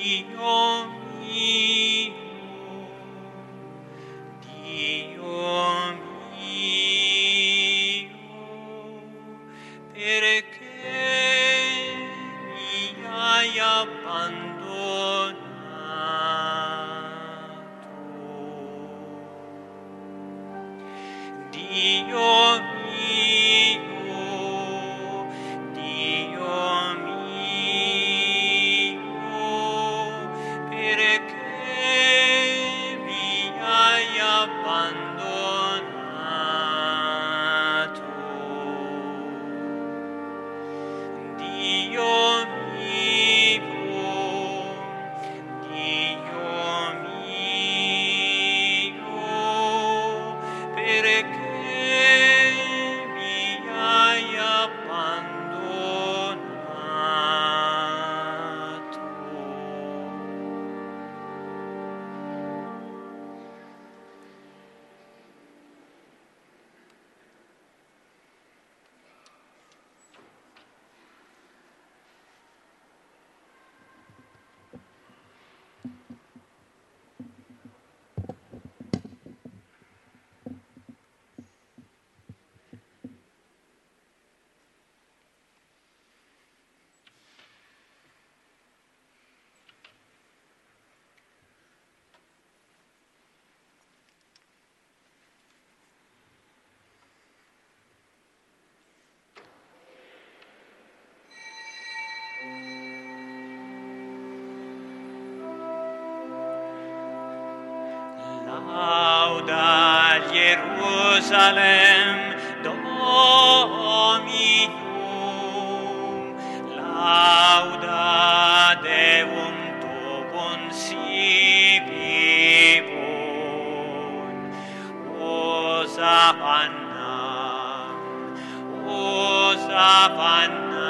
Lauda Jerusalem Dominum, lauda Deum tuum sibibun, Hosanna, Hosanna,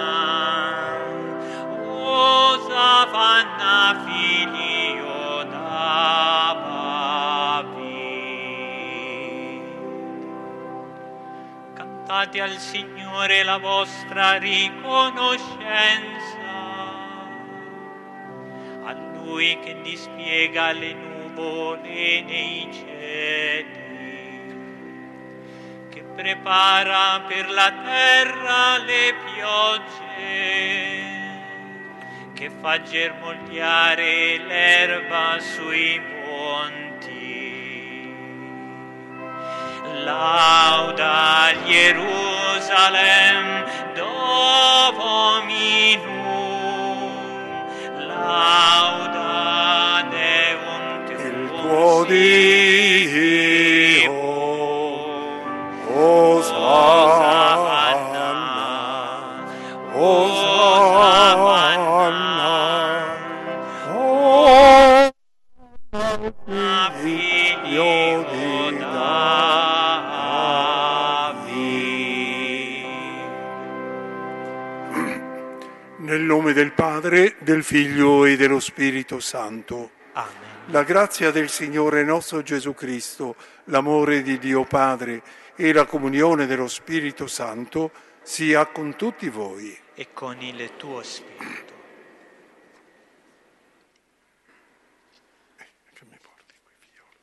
Hosanna Filio David. Cantate al Signore la vostra riconoscenza, a Lui che dispiega le nuvole nei cieli, che prepara per la terra le piogge, che fa germogliare l'erba sui monti. Lauda Jerusalem Dominum, lauda Deum il tuo Dio. Hosanna, Hosanna, Hosanna, Figlio di David. Nel nome del Padre, del Figlio e dello Spirito Santo. Amen. La grazia del Signore nostro Gesù Cristo, l'amore di Dio Padre e la comunione dello Spirito Santo sia con tutti voi. E con il tuo spirito. Che mi porti quei figlioli.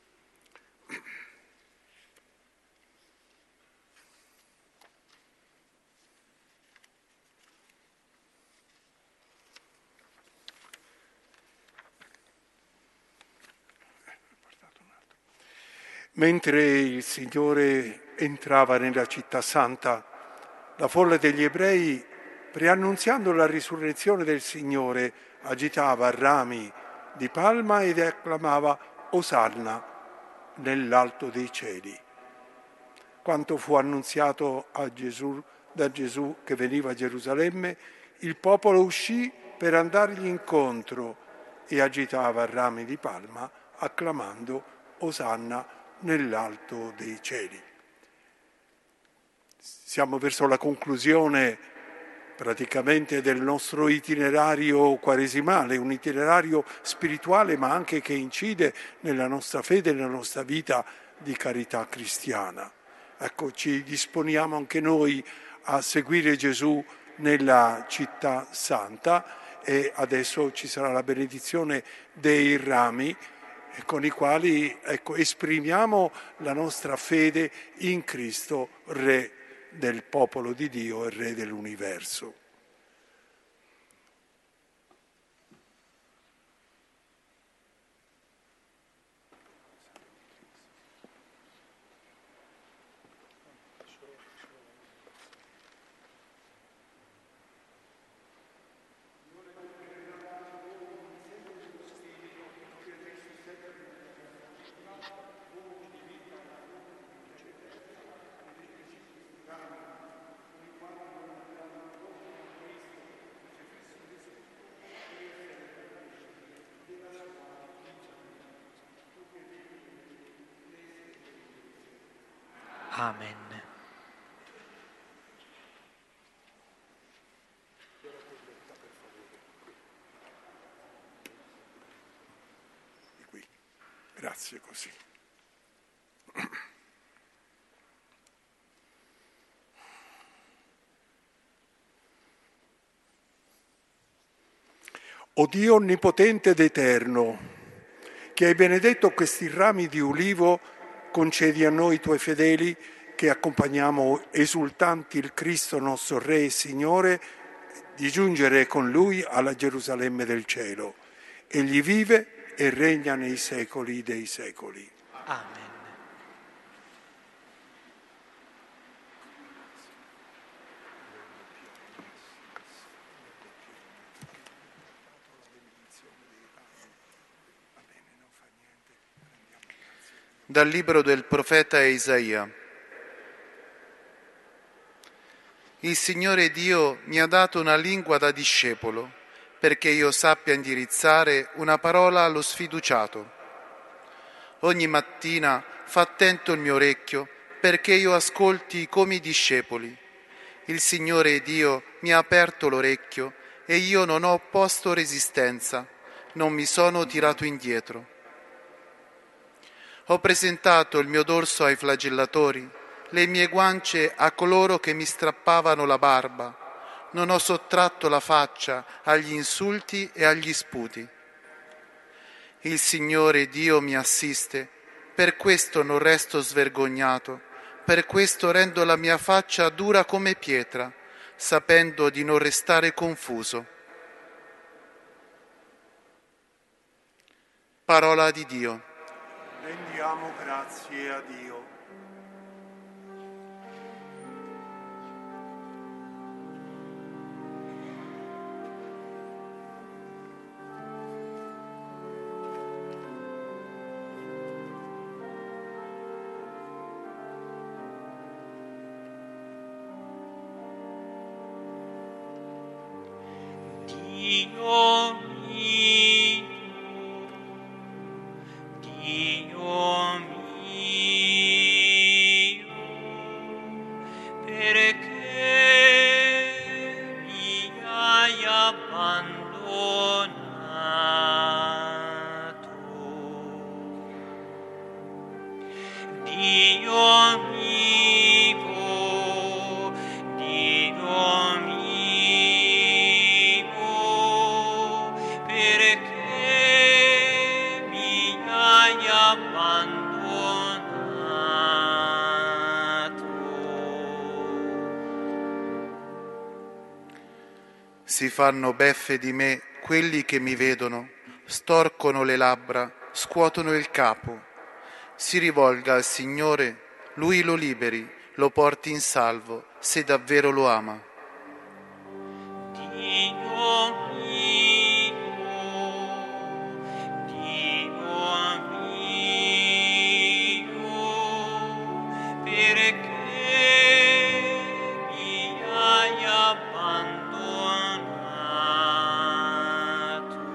Mentre il Signore entrava nella città santa, la folla degli ebrei, preannunziando la risurrezione del Signore, agitava rami di palma ed acclamava Osanna nell'alto dei cieli. Quanto fu annunziato da Gesù che veniva a Gerusalemme, il popolo uscì per andargli incontro e agitava rami di palma, acclamando Osanna nell'alto dei cieli. Siamo verso la conclusione praticamente del nostro itinerario quaresimale, un itinerario spirituale ma anche che incide nella nostra fede e nella nostra vita di carità cristiana. Ecco, ci disponiamo anche noi a seguire Gesù nella città santa e adesso ci sarà la benedizione dei rami con i quali esprimiamo la nostra fede in Cristo, Re del popolo di Dio e Re dell'universo. Amen. Grazie così. O Dio onnipotente ed eterno, che hai benedetto questi rami di ulivo, concedi a noi tuoi fedeli che accompagniamo esultanti il Cristo nostro Re e Signore di giungere con Lui alla Gerusalemme del cielo. Egli vive e regna nei secoli dei secoli. Amen. Dal libro del profeta Isaia. Il Signore Dio mi ha dato una lingua da discepolo, perché io sappia indirizzare una parola allo sfiduciato. Ogni mattina fa attento il mio orecchio, perché io ascolti come i discepoli. Il Signore Dio mi ha aperto l'orecchio e io non ho opposto resistenza, non mi sono tirato indietro. Ho presentato il mio dorso ai flagellatori, le mie guance a coloro che mi strappavano la barba. Non ho sottratto la faccia agli insulti e agli sputi. Il Signore Dio mi assiste, per questo non resto svergognato, per questo rendo la mia faccia dura come pietra, sapendo di non restare confuso. Parola di Dio. Rendiamo grazie a Dio. Dio mio, Dio mio, perché mi hai abbandonato? Dio mio, Dio mio, perché mi hai abbandonato? Si fanno beffe di me quelli che mi vedono, storcono le labbra, scuotono il capo. Si rivolga al Signore, Lui lo liberi, lo porti in salvo, se davvero lo ama. Dio mio, Dio mio, perché mi hai abbandonato?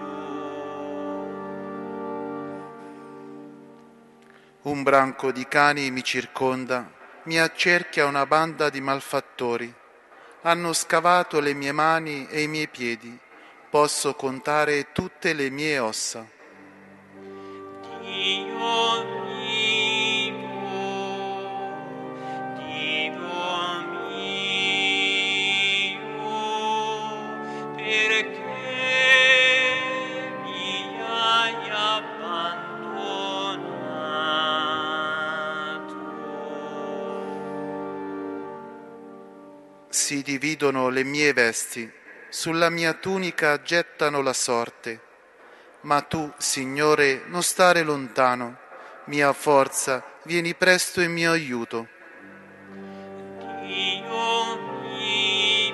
Un branco di cani mi circonda, mi accerchia una banda di malfattori. Hanno scavato le mie mani e i miei piedi, posso contare tutte le mie ossa. Dio mio, Dio mio, perché Si dividono le mie vesti, sulla mia tunica gettano la sorte. Ma tu, Signore, non stare lontano, mia forza, vieni presto in mio aiuto. Dio mio,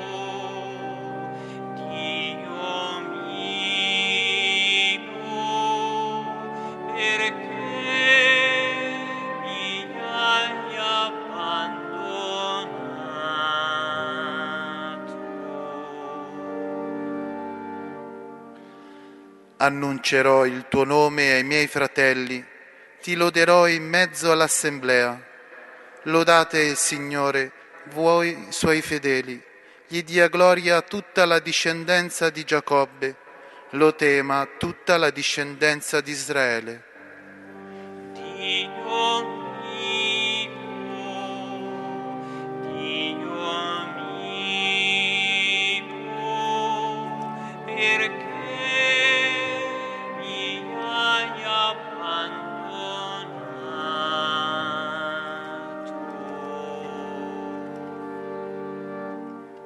perché mi hai abbandonato? Annuncerò il tuo nome ai miei fratelli, ti loderò in mezzo all'assemblea. Lodate il Signore, voi suoi fedeli, gli dia gloria tutta la discendenza di Giacobbe, lo tema tutta la discendenza di Israele. Dio mio, perché mi hai abbandonato?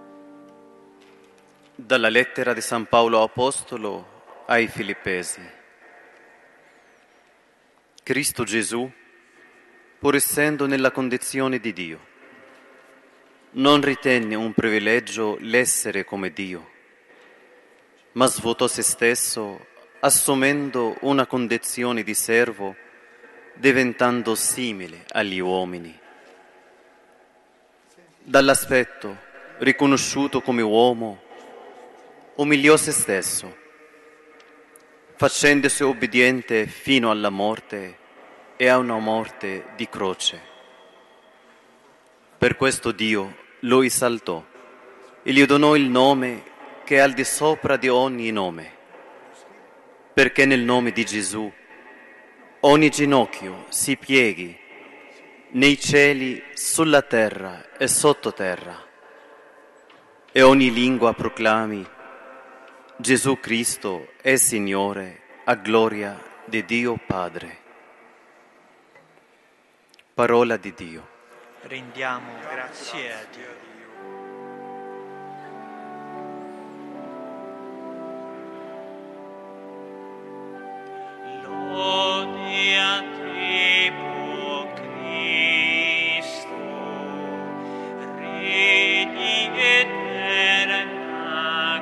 Dalla lettera di San Paolo Apostolo ai Filippesi. Cristo Gesù, pur essendo nella condizione di Dio, non ritenne un privilegio l'essere come Dio, ma svuotò se stesso assumendo una condizione di servo, diventando simile agli uomini. Dall'aspetto riconosciuto come uomo, umiliò se stesso, facendosi obbediente fino alla morte e a una morte di croce. Per questo Dio lo esaltò e gli donò il nome che è al di sopra di ogni nome, perché nel nome di Gesù ogni ginocchio si pieghi nei cieli, sulla terra e sottoterra, e ogni lingua proclami: Gesù Cristo è Signore, a gloria di Dio Padre. Parola di Dio. Rendiamo grazie a Dio. Lode a te, o Cristo, Re di eterna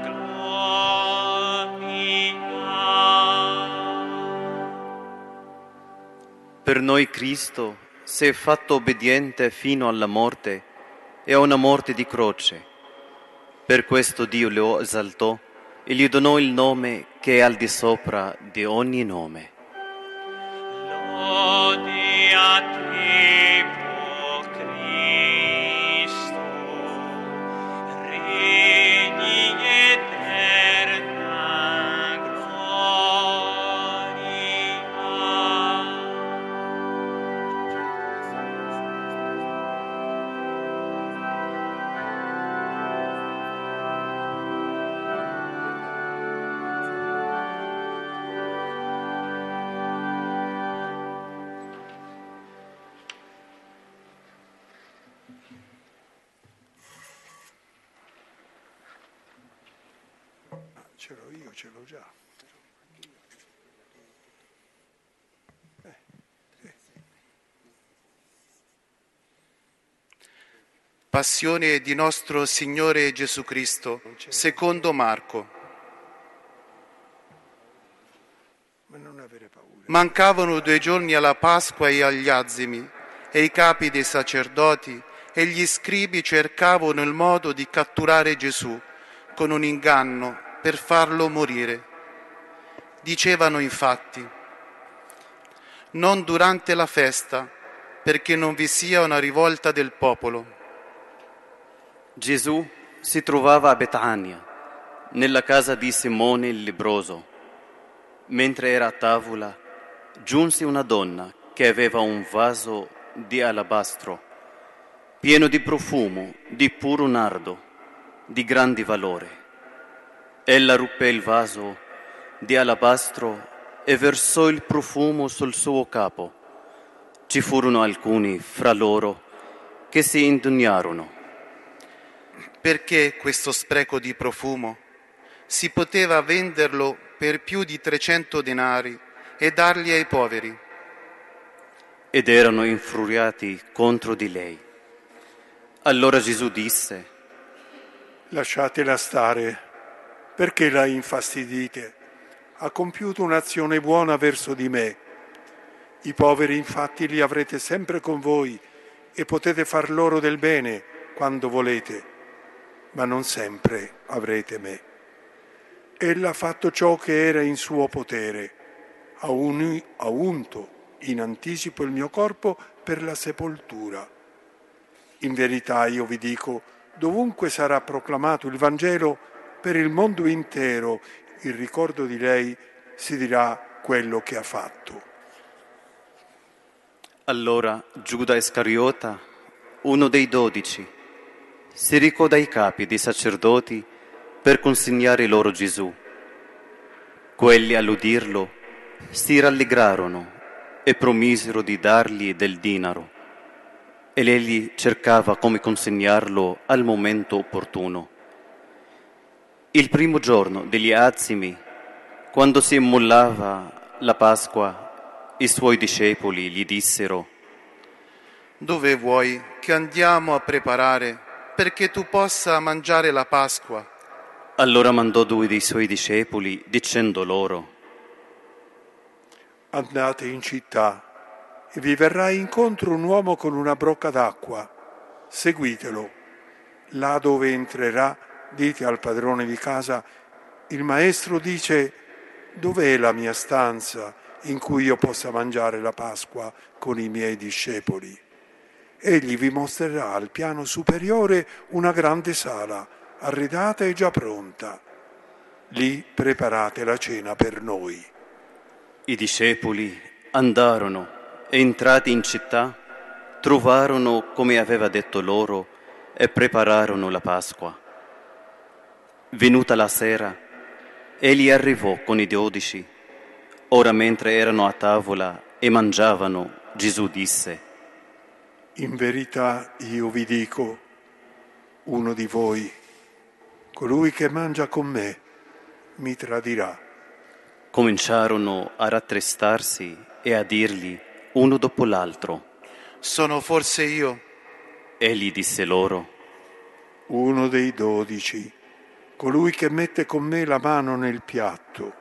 gloria. Per noi Cristo si è fatto obbediente fino alla morte e a una morte di croce. Per questo Dio lo esaltò e gli donò il nome che è al di sopra di ogni nome. Lode a te, o Cristo, Re di eterna gloria. Ce l'ho io, ce l'ho già. Passione di nostro Signore Gesù Cristo, secondo Marco. Ma non avere paura. Mancavano 2 giorni alla Pasqua e agli azimi, e i capi dei sacerdoti e gli scribi cercavano il modo di catturare Gesù con un inganno per farlo morire. Dicevano infatti: non durante la festa, perché non vi sia una rivolta del popolo. Gesù si trovava a Betania, nella casa di Simone il lebbroso. Mentre era a tavola, giunse una donna che aveva un vaso di alabastro, pieno di profumo di puro nardo, di grande valore. Ella ruppe il vaso di alabastro e versò il profumo sul suo capo. Ci furono alcuni fra loro che si indignarono. Perché questo spreco di profumo? Si poteva venderlo per più di 300 denari e darli ai poveri. Ed erano infuriati contro di lei. Allora Gesù disse: Lasciatela stare, perché la infastidite? Ha compiuto un'azione buona verso di me. I poveri infatti li avrete sempre con voi e potete far loro del bene quando volete, ma non sempre avrete me. Ella ha fatto ciò che era in suo potere, ha unto in anticipo il mio corpo per la sepoltura. In verità io vi dico, dovunque sarà proclamato il Vangelo per il mondo intero, il ricordo di lei si dirà quello che ha fatto. Allora Giuda Iscariota, uno dei 12, si recò dai capi dei sacerdoti per consegnare loro Gesù. Quelli all'udirlo si rallegrarono e promisero di dargli del denaro. Ed egli cercava come consegnarlo al momento opportuno. Il primo giorno degli Azimi, quando si immollava la Pasqua, i suoi discepoli gli dissero: Dove vuoi che andiamo a preparare perché tu possa mangiare la Pasqua? Allora mandò 2 dei suoi discepoli dicendo loro: Andate in città e vi verrà incontro un uomo con una brocca d'acqua. Seguitelo. Là dove entrerà, dite al padrone di casa: il maestro dice: dov'è la mia stanza in cui io possa mangiare la Pasqua con i miei discepoli? Egli vi mostrerà al piano superiore una grande sala, arredata e già pronta. Lì preparate la cena per noi. I discepoli andarono e entrati in città, trovarono come aveva detto loro e prepararono la Pasqua. Venuta la sera, egli arrivò con i 12. Ora mentre erano a tavola e mangiavano, Gesù disse: In verità io vi dico, uno di voi, colui che mangia con me, mi tradirà. Cominciarono a rattristarsi e a dirgli uno dopo l'altro. Sono forse io? Egli disse loro: Uno dei 12, colui che mette con me la mano nel piatto.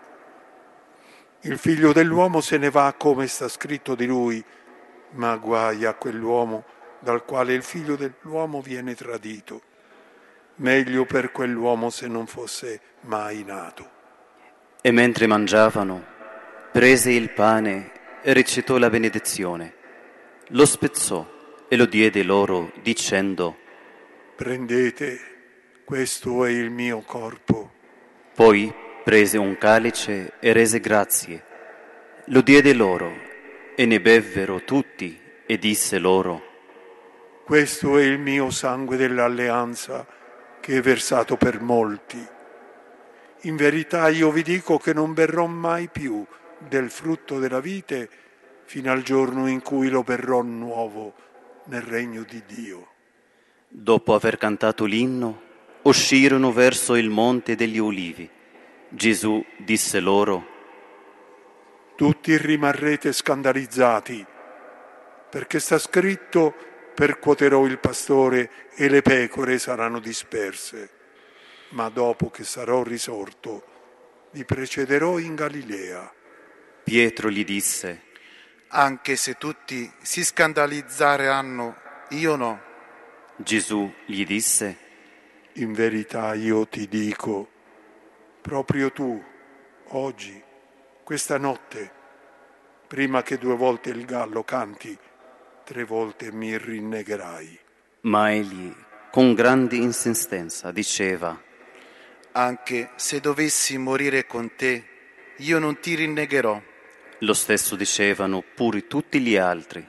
Il figlio dell'uomo se ne va come sta scritto di lui, ma guai a quell'uomo dal quale il figlio dell'uomo viene tradito. Meglio per quell'uomo se non fosse mai nato. E mentre mangiavano, prese il pane e recitò la benedizione. Lo spezzò e lo diede loro, dicendo: Prendete, questo è il mio corpo. Poi prese un calice e rese grazie. Lo diede loro e ne bevvero tutti e disse loro: Questo è il mio sangue dell'alleanza che è versato per molti. In verità io vi dico che non berrò mai più del frutto della vite fino al giorno in cui lo berrò nuovo nel regno di Dio. Dopo aver cantato l'inno, uscirono verso il monte degli Ulivi. Gesù disse loro: Tutti rimarrete scandalizzati, perché sta scritto: percuoterò il pastore e le pecore saranno disperse. Ma dopo che sarò risorto, vi precederò in Galilea. Pietro gli disse: Anche se tutti si scandalizzeranno, io no. Gesù gli disse: In verità io ti dico, proprio tu, oggi, questa notte, prima che 2 volte il gallo canti, 3 volte mi rinnegherai. Ma egli, con grande insistenza, diceva: Anche se dovessi morire con te, io non ti rinnegherò. Lo stesso dicevano pure tutti gli altri.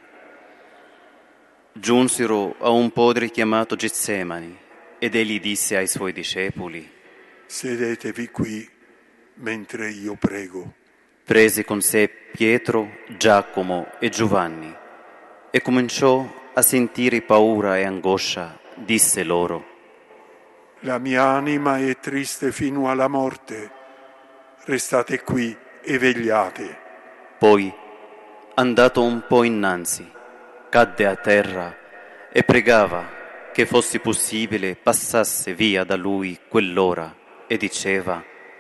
Giunsero a un podere chiamato Getsemani ed egli disse ai suoi discepoli: Sedetevi qui mentre io prego. Prese con sé Pietro, Giacomo e Giovanni e cominciò a sentire paura e angoscia. Disse loro: La mia anima è triste fino alla morte. Restate qui e vegliate. Poi, andato un po' innanzi, cadde a terra e pregava che fosse possibile passasse via da lui quell'ora e diceva: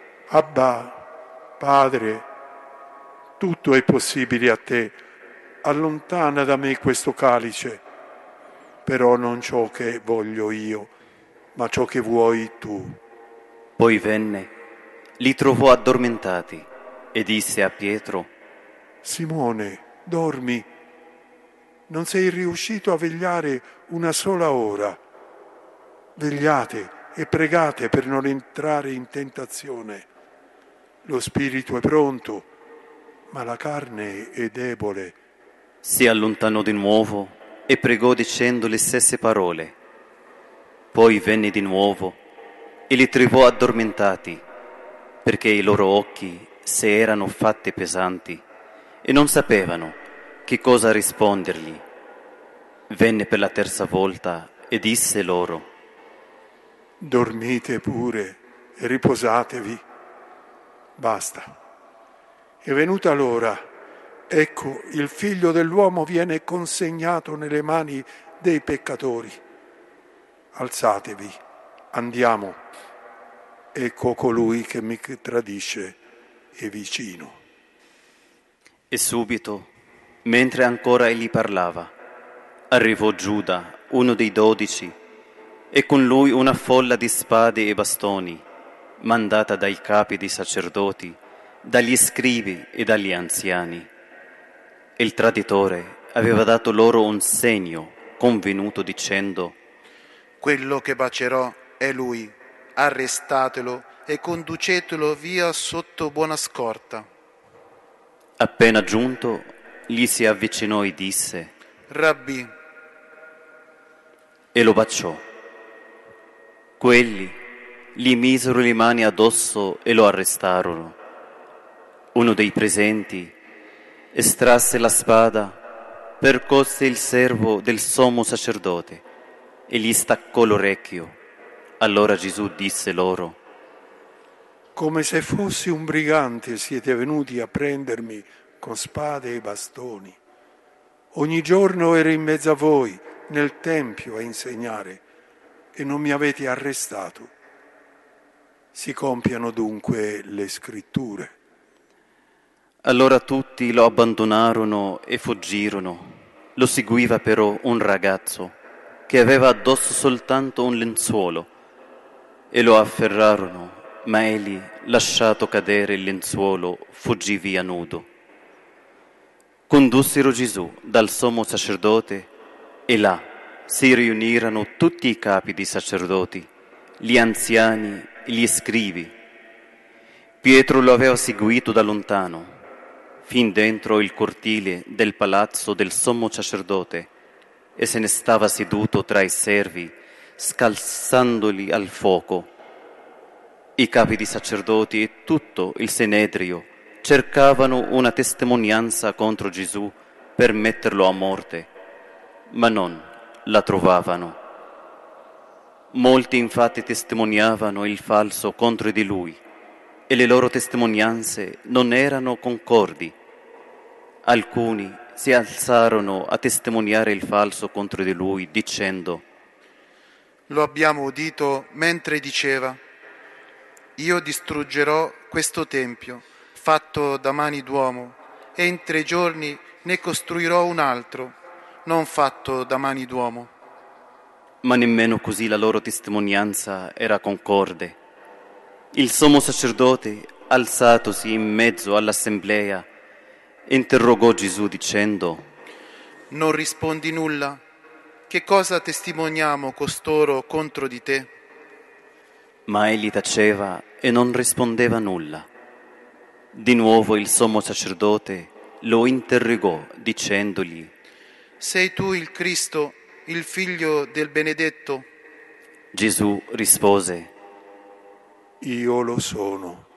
Abba, Padre, tutto è possibile a te. Allontana da me questo calice, però non ciò che voglio io, ma ciò che vuoi tu. Poi venne, li trovò addormentati e disse a Pietro: Simone, dormi? Non sei riuscito a vegliare una sola ora? Vegliate e pregate per non entrare in tentazione. Lo spirito è pronto, ma la carne è debole. Si allontanò di nuovo e pregò dicendo le stesse parole. Poi venne di nuovo e li trovò addormentati, perché i loro occhi si erano fatti pesanti e non sapevano che cosa rispondergli. Venne per la terza volta e disse loro: Dormite pure e riposatevi. Basta. È venuta l'ora. Ecco, il Figlio dell'uomo viene consegnato nelle mani dei peccatori. Alzatevi, andiamo. Ecco colui che mi tradisce è vicino. E subito, mentre ancora egli parlava, arrivò Giuda, uno dei 12, e con lui una folla di spade e bastoni, mandata dai capi dei sacerdoti, dagli scribi e dagli anziani. Il traditore aveva dato loro un segno convenuto dicendo: Quello che bacerò è lui, arrestatelo e conducetelo via sotto buona scorta. Appena giunto, gli si avvicinò e disse: Rabbì, e lo baciò. Quelli gli misero le mani addosso e lo arrestarono. Uno dei presenti estrasse la spada, percosse il servo del sommo sacerdote e gli staccò l'orecchio. Allora Gesù disse loro: Come se fossi un brigante siete venuti a prendermi con spade e bastoni. Ogni giorno ero in mezzo a voi, nel Tempio, a insegnare, e non mi avete arrestato. Si compiano dunque le scritture. Allora tutti lo abbandonarono e fuggirono. Lo seguiva però un ragazzo che aveva addosso soltanto un lenzuolo e lo afferrarono, ma egli, lasciato cadere il lenzuolo, fuggì via nudo. Condussero Gesù dal sommo sacerdote e là si riunirono tutti i capi dei sacerdoti, gli anziani e gli scribi. Pietro lo aveva seguito da lontano, fin dentro il cortile del palazzo del sommo sacerdote, e se ne stava seduto tra i servi, scalzandoli al fuoco. I capi di sacerdoti e tutto il Senedrio cercavano una testimonianza contro Gesù per metterlo a morte, ma non la trovavano. Molti infatti testimoniavano il falso contro di lui, e le loro testimonianze non erano concordi. Alcuni si alzarono a testimoniare il falso contro di lui, dicendo: lo abbiamo udito mentre diceva: io distruggerò questo tempio fatto da mani d'uomo e in 3 giorni ne costruirò un altro non fatto da mani d'uomo. Ma nemmeno così la loro testimonianza era concorde. Il sommo sacerdote, alzatosi in mezzo all'assemblea, interrogò Gesù dicendo: non rispondi nulla? Che cosa testimoniamo costoro contro di te? Ma egli taceva e non rispondeva nulla. Di nuovo il sommo sacerdote lo interrogò dicendogli: sei tu il Cristo, il figlio del benedetto? Gesù rispose: Io lo sono.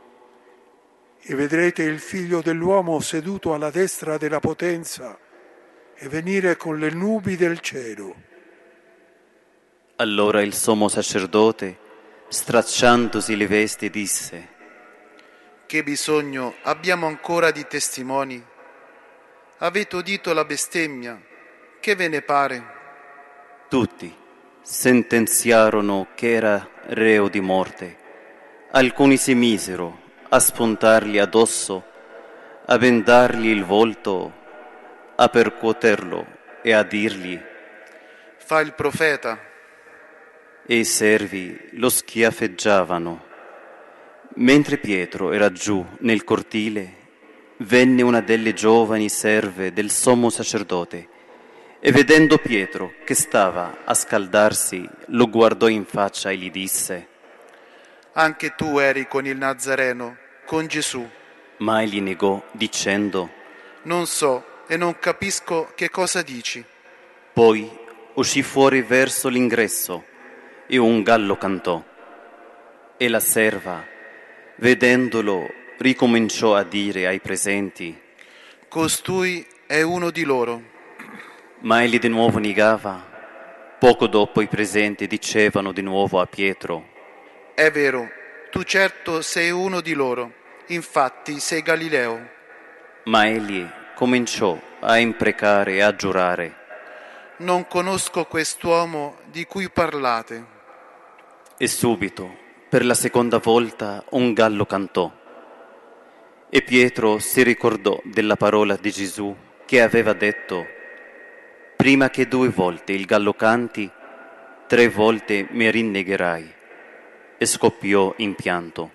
E vedrete il Figlio dell'uomo seduto alla destra della potenza e venire con le nubi del cielo. Allora il sommo sacerdote, stracciandosi le vesti, disse: Che bisogno abbiamo ancora di testimoni? Avete udito la bestemmia, che ve ne pare? Tutti sentenziarono che era reo di morte. Alcuni si misero a spuntargli addosso, a vendargli il volto, a percuoterlo e a dirgli: Fa il profeta. E i servi lo schiaffeggiavano. Mentre Pietro era giù nel cortile, venne una delle giovani serve del sommo sacerdote e vedendo Pietro che stava a scaldarsi, lo guardò in faccia e gli disse: Anche tu eri con il Nazareno, con Gesù. Ma egli negò dicendo: Non so e non capisco che cosa dici. Poi uscì fuori verso l'ingresso e un gallo cantò. E la serva, vedendolo, ricominciò a dire ai presenti: Costui è uno di loro. Ma egli di nuovo negava. Poco dopo i presenti dicevano di nuovo a Pietro: È vero, tu certo sei uno di loro, infatti sei Galileo. Ma egli cominciò a imprecare e a giurare: Non conosco quest'uomo di cui parlate. E subito, per la seconda volta, un gallo cantò. E Pietro si ricordò della parola di Gesù che aveva detto: prima che 2 volte il gallo canti, 3 volte mi rinnegherai. E scoppiò in pianto.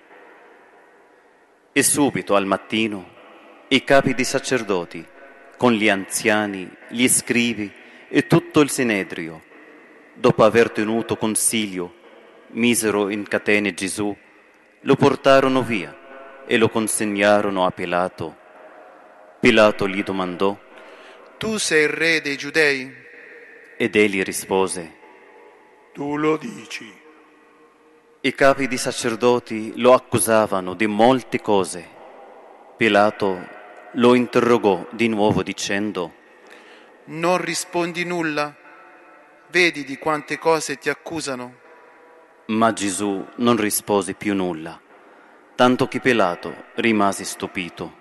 E subito al mattino i capi dei sacerdoti, con gli anziani, gli scribi e tutto il Sinedrio, dopo aver tenuto consiglio, misero in catene Gesù, lo portarono via e lo consegnarono a Pilato. Pilato gli domandò: Tu sei il re dei Giudei? Ed egli rispose: Tu lo dici. I capi di sacerdoti lo accusavano di molte cose. Pilato lo interrogò di nuovo dicendo: Non rispondi nulla? Vedi di quante cose ti accusano? Ma Gesù non rispose più nulla, tanto che Pilato rimase stupito.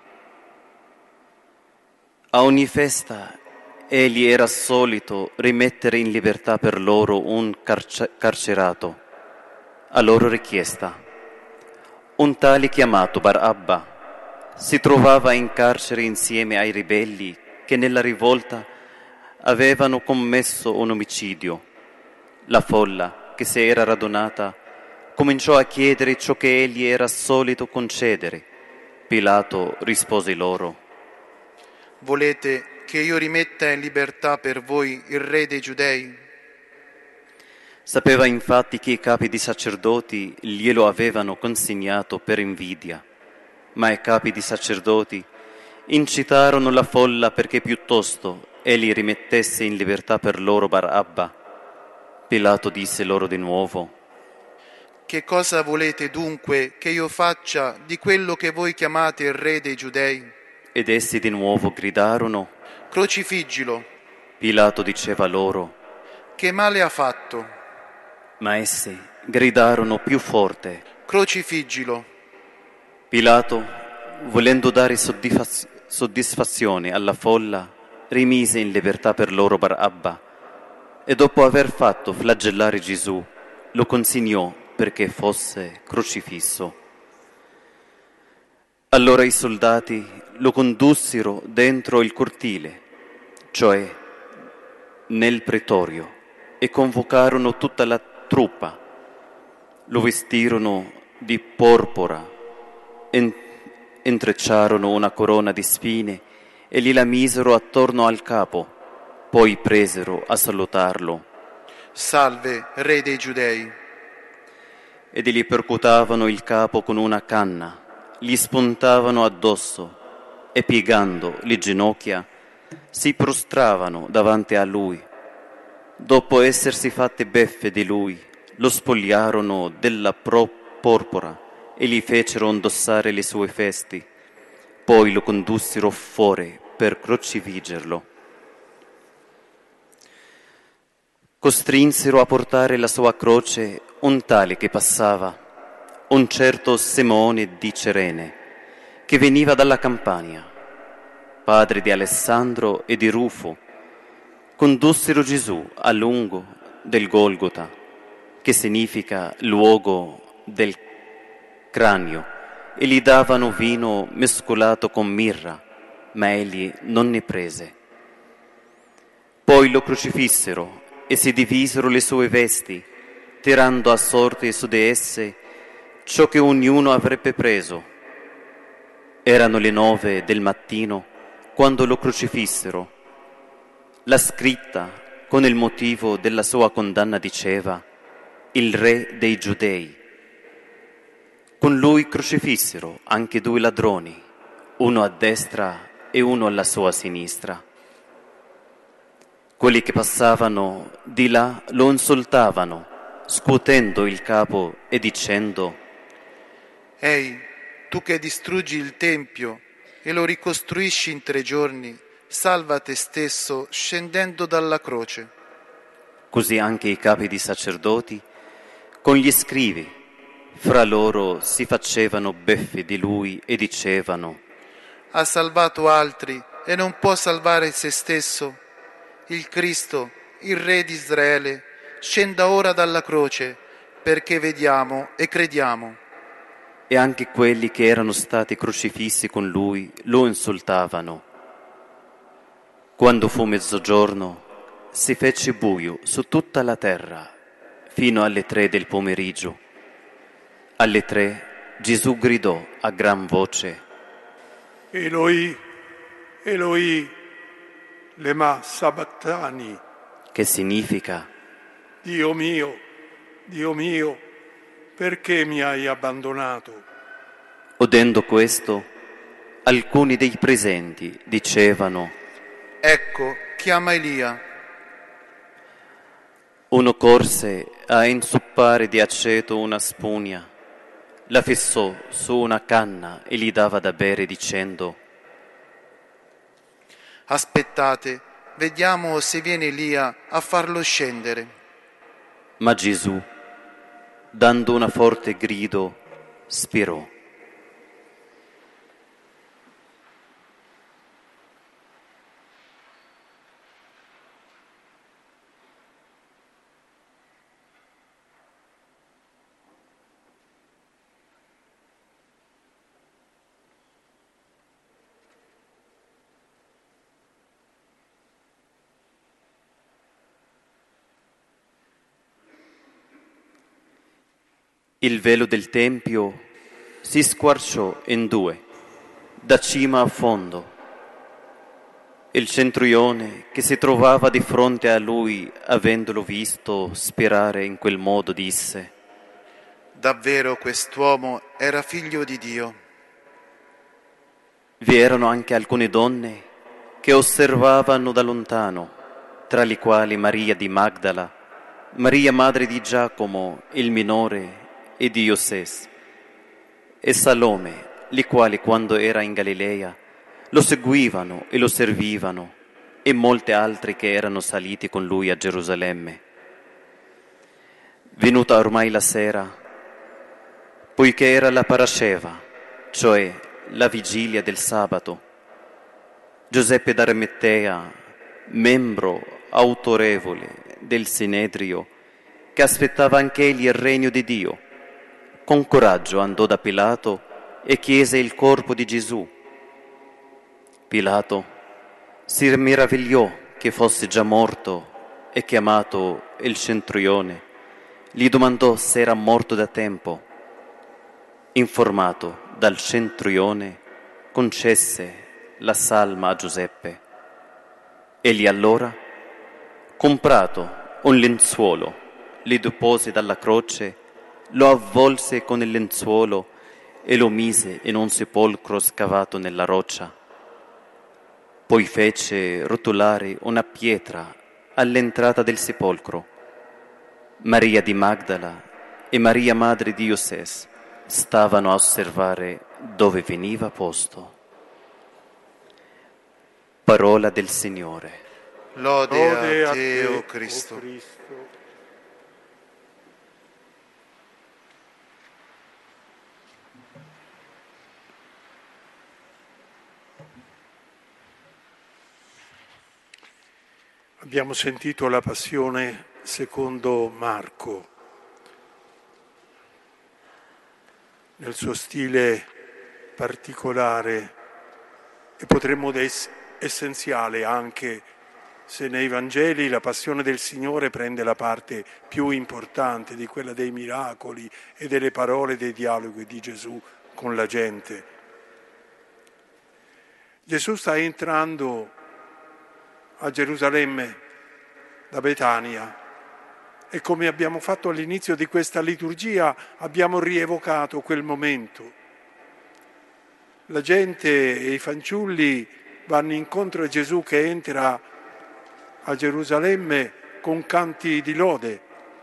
A ogni festa egli era solito rimettere in libertà per loro un carcerato, a loro richiesta. Un tale chiamato Barabba si trovava in carcere insieme ai ribelli che nella rivolta avevano commesso un omicidio. La folla che si era radunata cominciò a chiedere ciò che egli era solito concedere. Pilato rispose loro: Volete che io rimetta in libertà per voi il re dei Giudei? Sapeva infatti che i capi di sacerdoti glielo avevano consegnato per invidia, ma i capi di sacerdoti incitarono la folla perché piuttosto egli rimettesse in libertà per loro Barabba. Pilato disse loro di nuovo: Che cosa volete dunque che io faccia di quello che voi chiamate il re dei Giudei? Ed essi di nuovo gridarono. Crocifiggilo. Pilato diceva loro: Che male ha fatto? Ma essi gridarono più forte. Crocifiggilo. Pilato, volendo dare soddisfazione alla folla, rimise in libertà per loro Barabba e dopo aver fatto flagellare Gesù lo consegnò perché fosse crocifisso. Allora i soldati lo condussero dentro il cortile, cioè nel pretorio, e convocarono tutta la truppa. Lo vestirono di porpora, intrecciarono una corona di spine e gliela misero attorno al capo. Poi presero a salutarlo. Salve, re dei Giudei. Ed gli percutavano il capo con una canna, gli spuntavano addosso e piegando le ginocchia si prostravano davanti a lui. Dopo essersi fatte beffe di lui, lo spogliarono della porpora e gli fecero indossare le sue vesti. Poi lo condussero fuori per crocifiggerlo. Costrinsero a portare la sua croce un tale che passava, un certo Simone di Cirene, che veniva dalla Campania, padre di Alessandro e di Rufo, condussero Gesù a lungo del Golgota, che significa luogo del cranio, e gli davano vino mescolato con mirra, ma egli non ne prese. Poi lo crocifissero e si divisero le sue vesti, tirando a sorte su di esse ciò che ognuno avrebbe preso. Erano le 9 del mattino quando lo crocifissero. La scritta, con il motivo della sua condanna, diceva: il re dei Giudei. Con lui crocifissero anche 2 ladroni, uno a destra e uno alla sua sinistra. Quelli che passavano di là lo insultavano, scuotendo il capo e dicendo: Ehi, tu che distruggi il Tempio e lo ricostruisci in 3 giorni, salva te stesso scendendo dalla croce. Così anche i capi di sacerdoti, con gli scribi, fra loro si facevano beffe di lui e dicevano: Ha salvato altri e non può salvare se stesso. Il Cristo, il Re di Israele, scenda ora dalla croce, perché vediamo e crediamo. E anche quelli che erano stati crocifissi con lui lo insultavano. Quando fu mezzogiorno, si fece buio su tutta la terra, fino alle 3 del pomeriggio. Alle 3 Gesù gridò a gran voce: Eloi, Eloi, lema sabachthani, che significa: Dio mio, perché mi hai abbandonato? udendo questo, alcuni dei presenti dicevano: Ecco, chiama Elia. uno corse a inzuppare di aceto una spugna, la fissò su una canna e gli dava da bere dicendo: Aspettate, vediamo se viene Elia a farlo scendere. Ma Gesù, dando una forte grido, spirò. Il velo del Tempio si squarciò in 2, da cima a fondo. Il centurione che si trovava di fronte a lui, avendolo visto spirare in quel modo, disse: Davvero quest'uomo era figlio di Dio. Vi erano anche alcune donne che osservavano da lontano, tra le quali Maria di Magdala, Maria madre di Giacomo il minore e di Ioses, e Salome, le quali quando era in Galilea lo seguivano e lo servivano, e molte altre che erano saliti con lui a Gerusalemme. Venuta ormai la sera, poiché era la Parasceva, cioè la vigilia del sabato, Giuseppe d'Arimatea, membro autorevole del Sinedrio, che aspettava anch'egli il regno di Dio, con coraggio andò da Pilato e chiese il corpo di Gesù. Pilato si meravigliò che fosse già morto e, chiamato il centurione, gli domandò se era morto da tempo. Informato dal centurione, concesse la salma a Giuseppe. Egli allora, comprato un lenzuolo, li depose dalla croce, lo avvolse con il lenzuolo e lo mise in un sepolcro scavato nella roccia. Poi fece rotolare una pietra all'entrata del sepolcro. Maria di Magdala e Maria madre di Ioses stavano a osservare dove veniva posto. Parola del Signore. Lode a te, o Cristo. Abbiamo sentito la passione secondo Marco, nel suo stile particolare e potremmo essenziale, anche se nei Vangeli la passione del Signore prende la parte più importante di quella dei miracoli e delle parole, dei dialoghi di Gesù con la gente. Gesù sta entrando a Gerusalemme da Betania e, come abbiamo fatto all'inizio di questa liturgia, abbiamo rievocato quel momento. La gente e i fanciulli vanno incontro a Gesù che entra a Gerusalemme con canti di lode.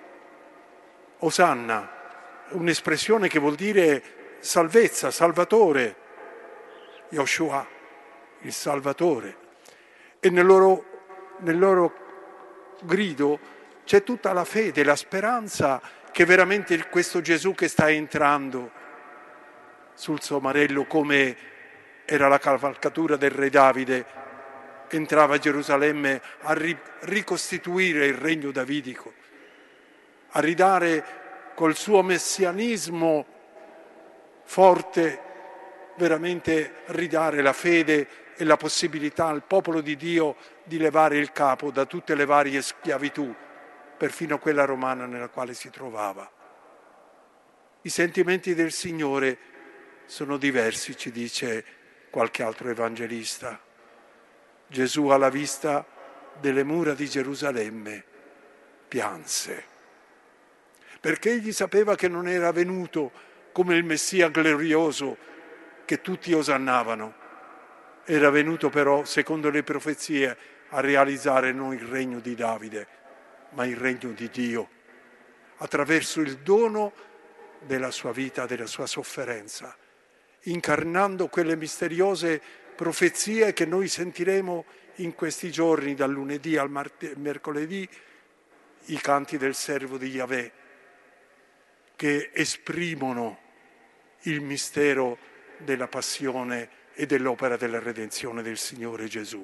Osanna, un'espressione che vuol dire salvezza, salvatore. Yoshua, il Salvatore. E nel loro grido c'è tutta la fede, la speranza che veramente questo Gesù che sta entrando sul somarello, come era la cavalcatura del re Davide, entrava a Gerusalemme a ricostituire il regno davidico, a ridare col suo messianismo forte, veramente ridare la fede e la possibilità al popolo di Dio di levare il capo da tutte le varie schiavitù, perfino quella romana nella quale si trovava. I sentimenti del Signore sono diversi, ci dice qualche altro evangelista. Gesù, alla vista delle mura di Gerusalemme, pianse, perché egli sapeva che non era venuto come il Messia glorioso che tutti osannavano. Era venuto però, secondo le profezie, a realizzare non il regno di Davide, ma il regno di Dio, attraverso il dono della sua vita, della sua sofferenza, incarnando quelle misteriose profezie che noi sentiremo in questi giorni, dal lunedì al mercoledì, i canti del servo di Yahweh, che esprimono il mistero della passione e dell'opera della redenzione del Signore Gesù.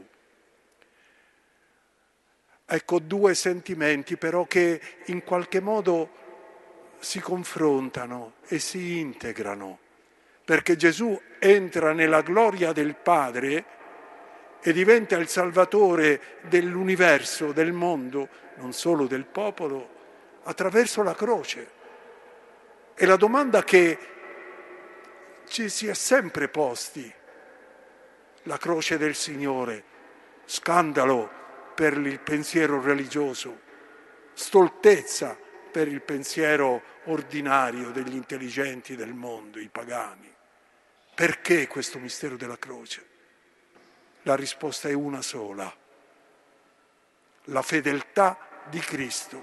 Ecco, due sentimenti però che in qualche modo si confrontano e si integrano, perché Gesù entra nella gloria del Padre e diventa il Salvatore dell'universo, del mondo, non solo del popolo, attraverso la croce. E la domanda che ci si è sempre posti: la croce del Signore, scandalo per il pensiero religioso, stoltezza per il pensiero ordinario degli intelligenti del mondo, i pagani. Perché questo mistero della croce? La risposta è una sola: la fedeltà di Cristo.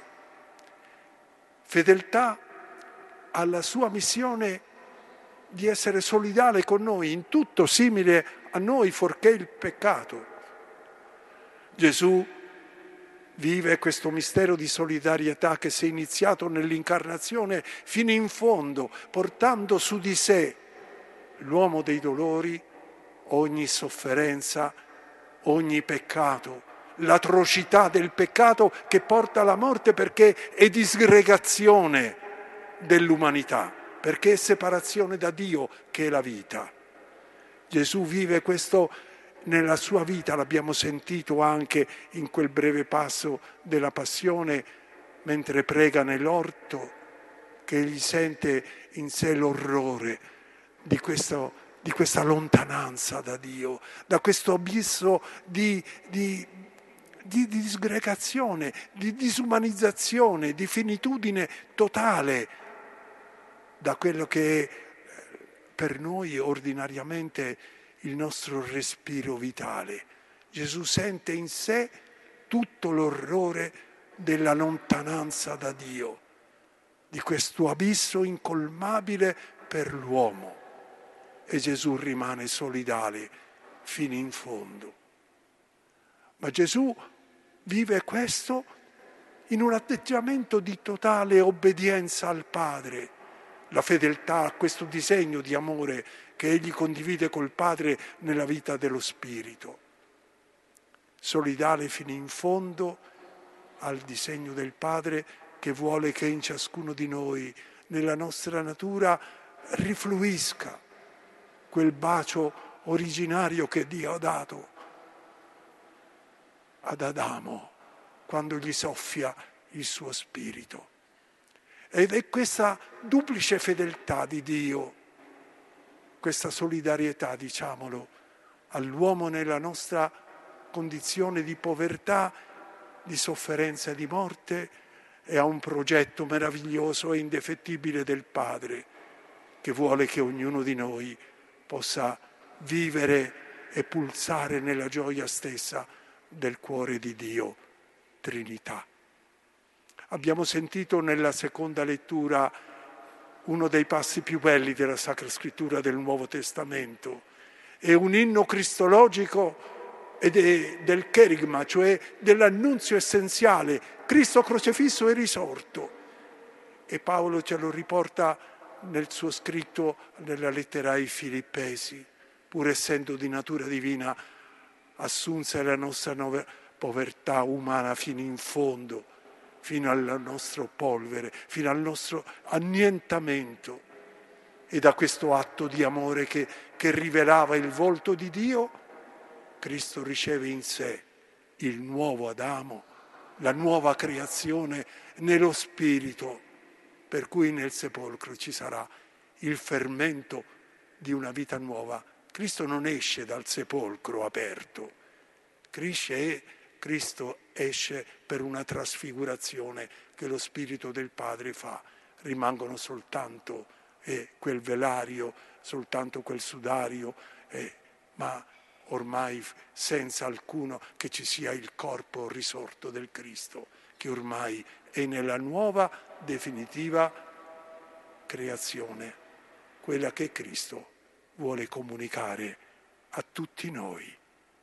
Fedeltà alla sua missione di essere solidale con noi, in tutto simile a noi, fuorché il peccato. Gesù vive questo mistero di solidarietà che si è iniziato nell'incarnazione fino in fondo, portando su di sé l'uomo dei dolori, ogni sofferenza, ogni peccato, l'atrocità del peccato che porta alla morte, perché è disgregazione dell'umanità, perché è separazione da Dio, che è la vita. Gesù vive questo nella sua vita, l'abbiamo sentito anche in quel breve passo della Passione, mentre prega nell'orto, che egli sente in sé l'orrore di questa lontananza da Dio, da questo abisso di disgregazione, di disumanizzazione, di finitudine totale, da quello che è per noi ordinariamente il nostro respiro vitale. Gesù sente in sé tutto l'orrore della lontananza da Dio, di questo abisso incolmabile per l'uomo. E Gesù rimane solidale fino in fondo. Ma Gesù vive questo in un atteggiamento di totale obbedienza al Padre, la fedeltà a questo disegno di amore che egli condivide col Padre nella vita dello Spirito. solidale fino in fondo al disegno del Padre che vuole che in ciascuno di noi, nella nostra natura, rifluisca quel bacio originario che Dio ha dato ad Adamo quando gli soffia il suo spirito. Ed è questa duplice fedeltà di Dio, questa solidarietà, diciamolo, all'uomo nella nostra condizione di povertà, di sofferenza e di morte, e a un progetto meraviglioso e indefettibile del Padre, che vuole che ognuno di noi possa vivere e pulsare nella gioia stessa del cuore di Dio, Trinità. Abbiamo sentito nella seconda lettura uno dei passi più belli della Sacra Scrittura del Nuovo Testamento. È un inno cristologico ed è del cherigma, cioè dell'annunzio essenziale, Cristo crocifisso e risorto. E Paolo ce lo riporta nel suo scritto nella lettera ai Filippesi, pur essendo di natura divina, assunse la nostra povertà umana fino in fondo, fino al nostro polvere, fino al nostro annientamento. E da questo atto di amore che rivelava il volto di Dio, Cristo riceve in sé il nuovo Adamo, la nuova creazione nello Spirito, per cui nel sepolcro ci sarà il fermento di una vita nuova. Cristo non esce dal sepolcro aperto, Cristo esce per una trasfigurazione che lo Spirito del Padre fa. Rimangono soltanto quel velario, soltanto quel sudario, ma ormai senza alcuno che ci sia il corpo risorto del Cristo, che ormai è nella nuova definitiva creazione, quella che Cristo vuole comunicare a tutti noi.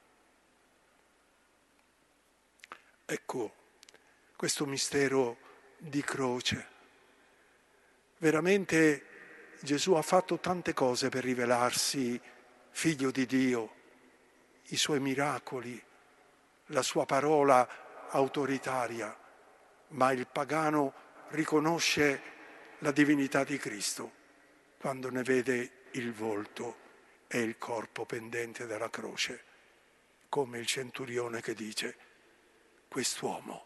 Ecco, questo mistero di croce. Veramente Gesù ha fatto tante cose per rivelarsi figlio di Dio, i suoi miracoli, la sua parola autoritaria, ma il pagano riconosce la divinità di Cristo quando ne vede il volto e il corpo pendente dalla croce, come il centurione che dice: quest'uomo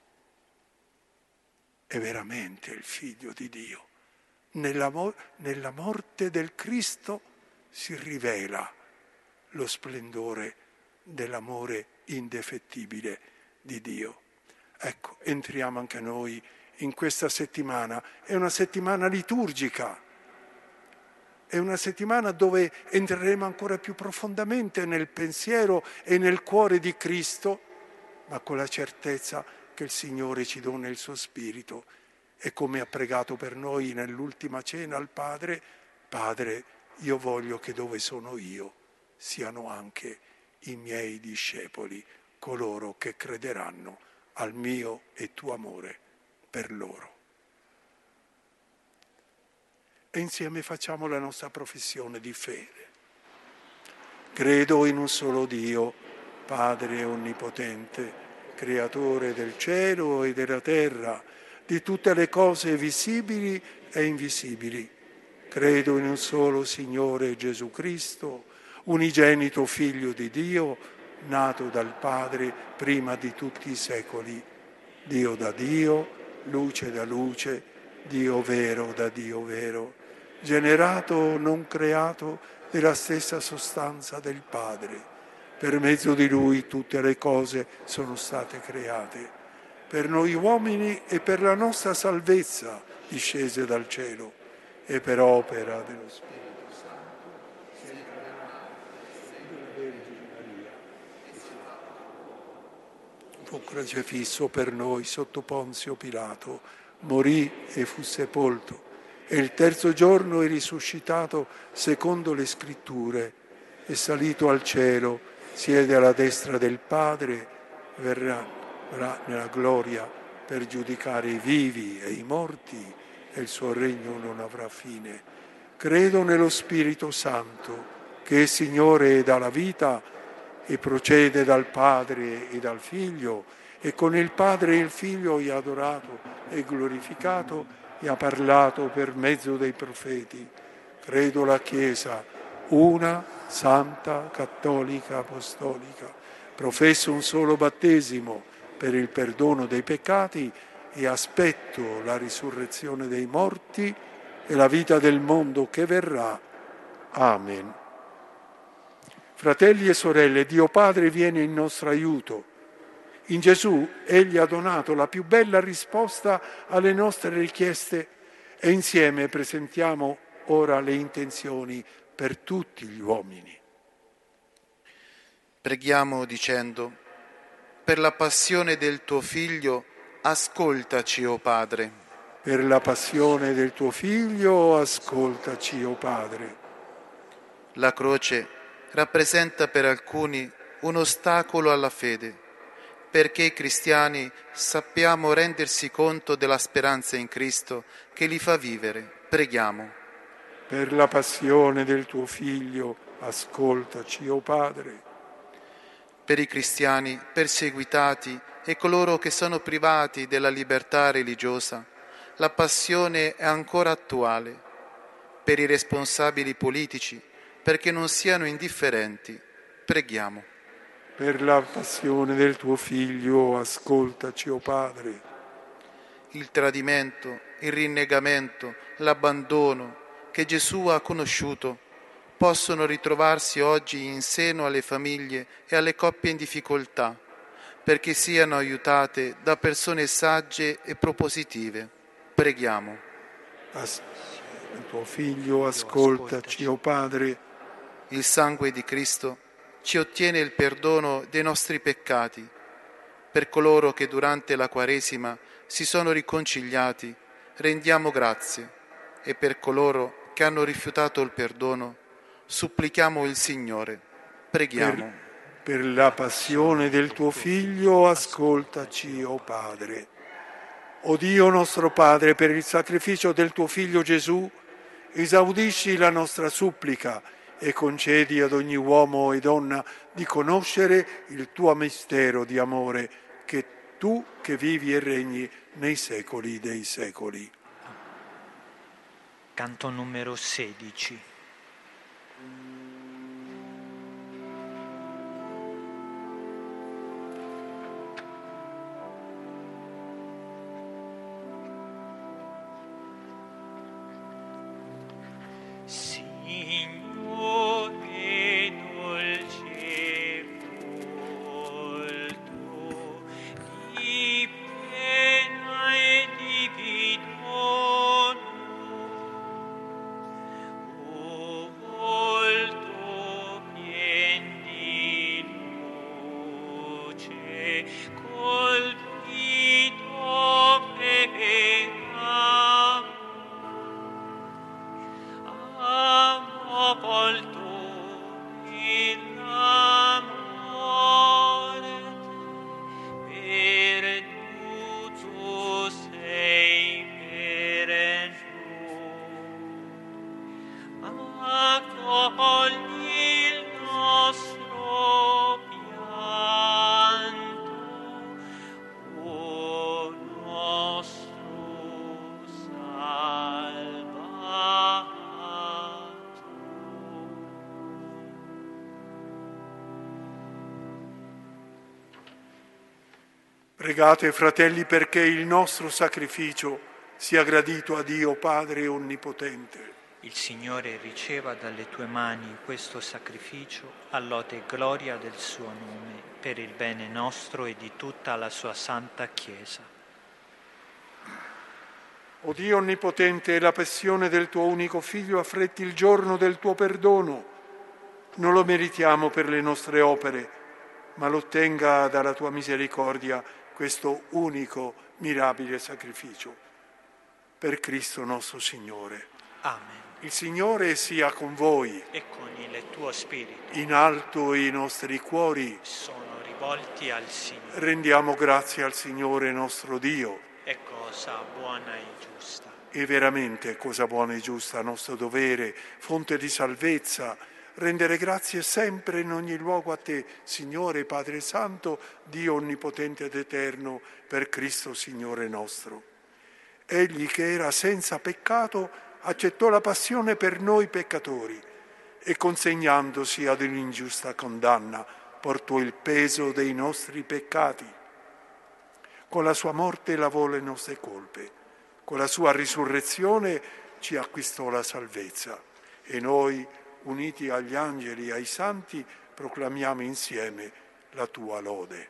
è veramente il figlio di Dio. Nella morte del Cristo si rivela lo splendore dell'amore indefettibile di Dio. Ecco, entriamo anche noi in questa settimana. È una settimana liturgica, è una settimana dove entreremo ancora più profondamente nel pensiero e nel cuore di Cristo, ma con la certezza che il Signore ci dona il suo Spirito. E come ha pregato per noi nell'ultima cena al Padre: Padre, io voglio che dove sono io siano anche i miei discepoli, coloro che crederanno al mio e tuo amore per loro. E insieme facciamo la nostra professione di fede. Credo in un solo Dio, Padre onnipotente, creatore del cielo e della terra, di tutte le cose visibili e invisibili. Credo in un solo Signore Gesù Cristo, unigenito Figlio di Dio, nato dal Padre prima di tutti i secoli, Dio da Dio, luce da luce, Dio vero da Dio vero, generato, non creato, della stessa sostanza del Padre. Per mezzo di Lui tutte le cose sono state create. Per noi uomini e per la nostra salvezza discese dal cielo e per opera dello Spirito Santo, sempre della Vergine Maria, fu crocefisso per noi sotto Ponzio Pilato, morì e fu sepolto, e il terzo giorno è risuscitato secondo le Scritture, è salito al cielo, siede alla destra del Padre, verrà nella gloria per giudicare i vivi e i morti, e il suo regno non avrà fine. Credo nello Spirito Santo, che è Signore e dà la vita, e procede dal Padre e dal Figlio, e con il Padre e il Figlio è adorato e glorificato e ha parlato per mezzo dei profeti. Credo la Chiesa, una, santa, cattolica, apostolica. Professo un solo battesimo per il perdono dei peccati e aspetto la risurrezione dei morti e la vita del mondo che verrà. Amen. Fratelli e sorelle, Dio Padre viene in nostro aiuto. In Gesù Egli ha donato la più bella risposta alle nostre richieste e insieme presentiamo ora le intenzioni per tutti gli uomini. Preghiamo dicendo: per la passione del tuo Figlio, ascoltaci, o Padre. Per la passione del tuo Figlio, ascoltaci, o Padre. La croce rappresenta per alcuni un ostacolo alla fede, perché i cristiani sappiamo rendersi conto della speranza in Cristo che li fa vivere. Preghiamo. Per la passione del tuo Figlio, ascoltaci, o Padre. Per i cristiani perseguitati e coloro che sono privati della libertà religiosa, la passione è ancora attuale. Per i responsabili politici, perché non siano indifferenti, preghiamo. Per la passione del tuo Figlio, ascoltaci, o Padre. Il tradimento, il rinnegamento, l'abbandono che Gesù ha conosciuto possono ritrovarsi oggi in seno alle famiglie e alle coppie in difficoltà, perché siano aiutate da persone sagge e propositive. Preghiamo. Il tuo Figlio, ascoltaci, o Padre. Il sangue di Cristo ci ottiene il perdono dei nostri peccati. Per coloro che durante la Quaresima si sono riconciliati, rendiamo grazie, e per coloro che hanno rifiutato il perdono, supplichiamo il Signore. Preghiamo. Per la passione del tuo Figlio, ascoltaci, o Padre. O Dio nostro Padre, per il sacrificio del tuo Figlio Gesù, esaudisci la nostra supplica e concedi ad ogni uomo e donna di conoscere il tuo mistero di amore, che tu che vivi e regni nei secoli dei secoli. Canto numero 16. Signore dolce volto di pena e di vitono, o volto pien di luce, colpito peccato, ha volto in amore, perduto sei per noi, accogli il nostro pianto, o nostro Salvatore. Pregate, fratelli, perché il nostro sacrificio sia gradito a Dio Padre Onnipotente. Il Signore riceva dalle tue mani questo sacrificio, a lode e gloria del suo nome, per il bene nostro e di tutta la sua santa Chiesa. O Dio Onnipotente, la passione del tuo unico Figlio affretti il giorno del tuo perdono. Non lo meritiamo per le nostre opere, ma lo ottenga dalla tua misericordia questo unico mirabile sacrificio. Per Cristo nostro Signore. Amen. Il Signore sia con voi. E con il tuo spirito In alto i nostri cuori. sono rivolti al Signore. Rendiamo grazie al Signore nostro Dio. È cosa buona e giusta. E veramente cosa buona e giusta, nostro dovere, fonte di salvezza, rendere grazie sempre in ogni luogo a te, Signore Padre Santo, Dio onnipotente ed eterno, per Cristo Signore nostro. Egli che era senza peccato accettò la passione per noi peccatori e consegnandosi ad un'ingiusta condanna portò il peso dei nostri peccati. Con la sua morte lavò le nostre colpe, con la sua risurrezione ci acquistò la salvezza e noi, uniti agli angeli e ai santi, proclamiamo insieme la tua lode.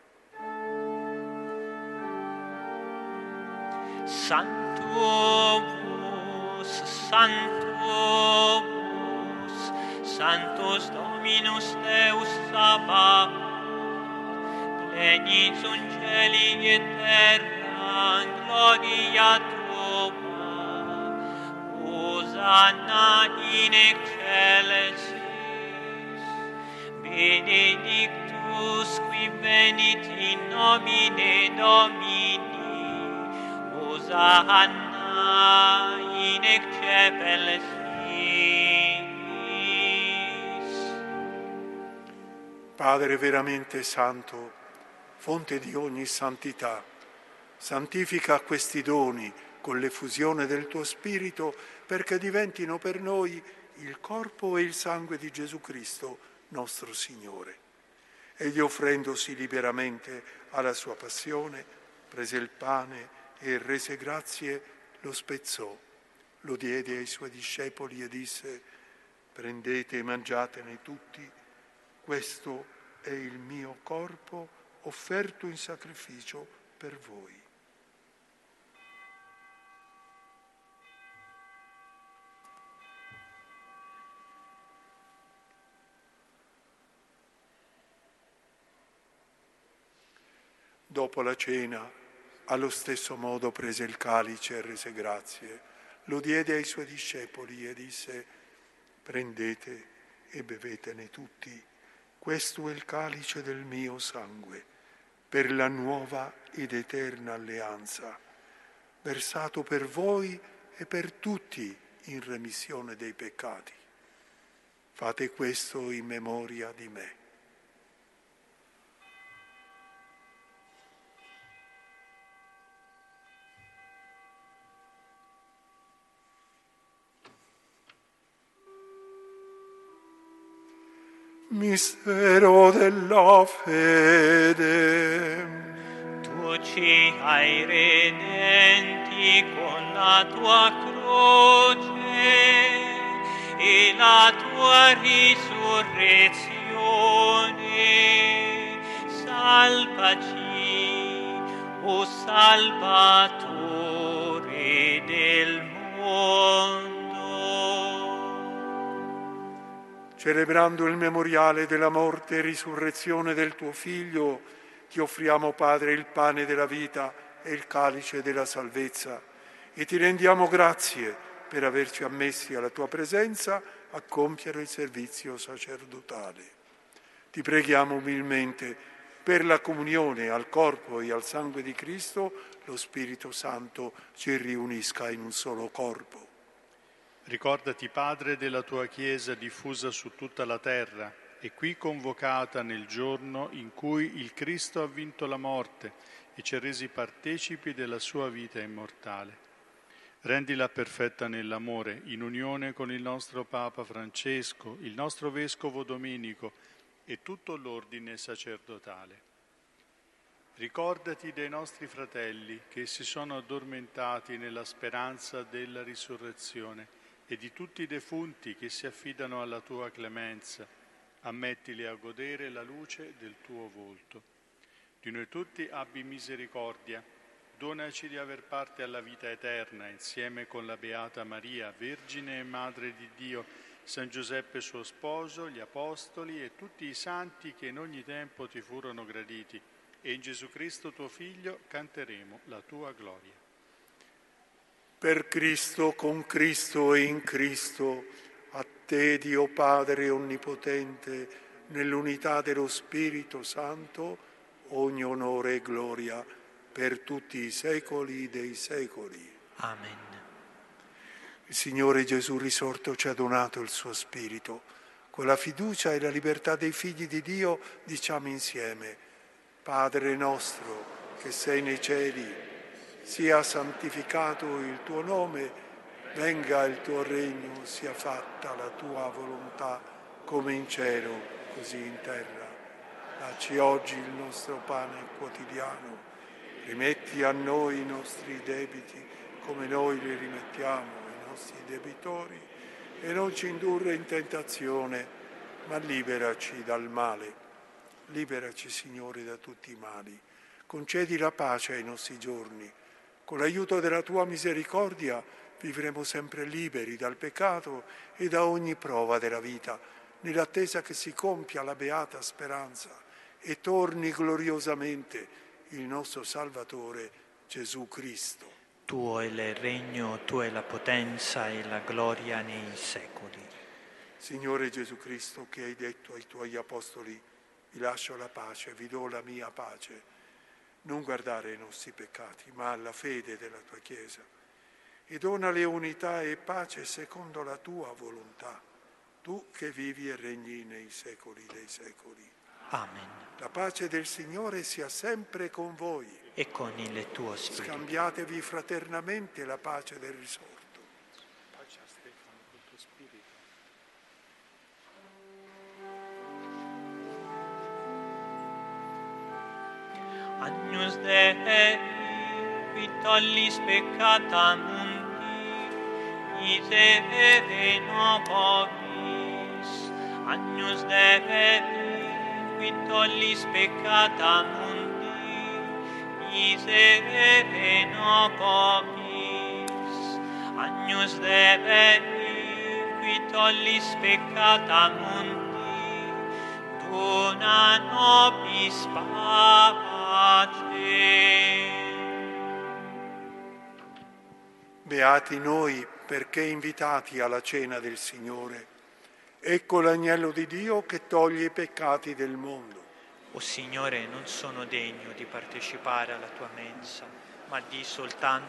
Sanctus Dominus Deus Sabaoth, plenitus in cieli et terra, gloria tua, Hosanna in excelsis, benedictus qui venit in nomine Domini, Hosanna in excelsis. Padre veramente santo, fonte di ogni santità, santifica questi doni con l'effusione del tuo Spirito perché diventino per noi il corpo e il sangue di Gesù Cristo, nostro Signore. Egli offrendosi liberamente alla sua passione, prese il pane e rese grazie, lo spezzò, lo diede ai suoi discepoli e disse: prendete e mangiatene tutti, questo è il mio corpo offerto in sacrificio per voi. Dopo la cena, allo stesso modo prese il calice e rese grazie, lo diede ai suoi discepoli e disse: prendete e bevetene tutti. Questo è il calice del mio sangue, per la nuova ed eterna alleanza, versato per voi e per tutti in remissione dei peccati. Fate questo in memoria di me. Mistero della fede. Tu ci hai redenti con la tua croce e la tua risurrezione. Salvaci, o Salvatore del mondo. Celebrando il memoriale della morte e risurrezione del tuo Figlio, ti offriamo, Padre, il pane della vita e il calice della salvezza e ti rendiamo grazie per averci ammessi alla tua presenza a compiere il servizio sacerdotale. Ti preghiamo umilmente per la comunione al corpo e al sangue di Cristo, lo Spirito Santo ci riunisca in un solo corpo. Ricordati, Padre, della tua Chiesa diffusa su tutta la terra e qui convocata nel giorno in cui il Cristo ha vinto la morte e ci ha resi partecipi della sua vita immortale. Rendila perfetta nell'amore, in unione con il nostro Papa Francesco, il nostro Vescovo Domenico e tutto l'ordine sacerdotale. Ricordati dei nostri fratelli che si sono addormentati nella speranza della risurrezione e di tutti i defunti che si affidano alla tua clemenza. Ammettili a godere la luce del tuo volto. Di noi tutti abbi misericordia. Donaci di aver parte alla vita eterna, insieme con la Beata Maria, Vergine e Madre di Dio, San Giuseppe suo sposo, gli Apostoli e tutti i santi che in ogni tempo ti furono graditi. E in Gesù Cristo tuo Figlio canteremo la tua gloria. Per Cristo, con Cristo e in Cristo, a te, Dio Padre Onnipotente, nell'unità dello Spirito Santo, ogni onore e gloria per tutti i secoli dei secoli. Amen. Il Signore Gesù risorto ci ha donato il suo Spirito. Con la fiducia e la libertà dei figli di Dio diciamo insieme: Padre nostro che sei nei cieli, sia santificato il tuo nome, venga il tuo regno, sia fatta la tua volontà, come in cielo, così in terra. Dacci oggi il nostro pane quotidiano, rimetti a noi i nostri debiti, come noi li rimettiamo ai nostri debitori, e non ci indurre in tentazione, ma liberaci dal male. Liberaci, Signore, da tutti i mali. Concedi la pace ai nostri giorni. Con l'aiuto della tua misericordia vivremo sempre liberi dal peccato e da ogni prova della vita, nell'attesa che si compia la beata speranza e torni gloriosamente il nostro Salvatore Gesù Cristo. Tuo è il regno, tua è la potenza e la gloria nei secoli. Signore Gesù Cristo, che hai detto ai tuoi apostoli: vi lascio la pace, vi do la mia pace. Non guardare ai nostri peccati, ma alla fede della tua Chiesa. E donale unità e pace secondo la tua volontà, tu che vivi e regni nei secoli dei secoli. Amen. La pace del Signore sia sempre con voi. E con il tuo spirito. Scambiatevi fraternamente la pace del risorto. Pace a Stefano col tuo spirito. Agnus Dei, qui tollis peccata mundi, miserere nobis. Agnus Dei, qui tollis peccata mundi, miserere nobis. Agnus Dei, qui tollis peccata mundi, dona nobis pace. Beati noi, perché invitati alla cena del Signore. Ecco l'agnello di Dio che toglie i peccati del mondo. O Signore, non sono degno di partecipare alla tua mensa, ma di soltanto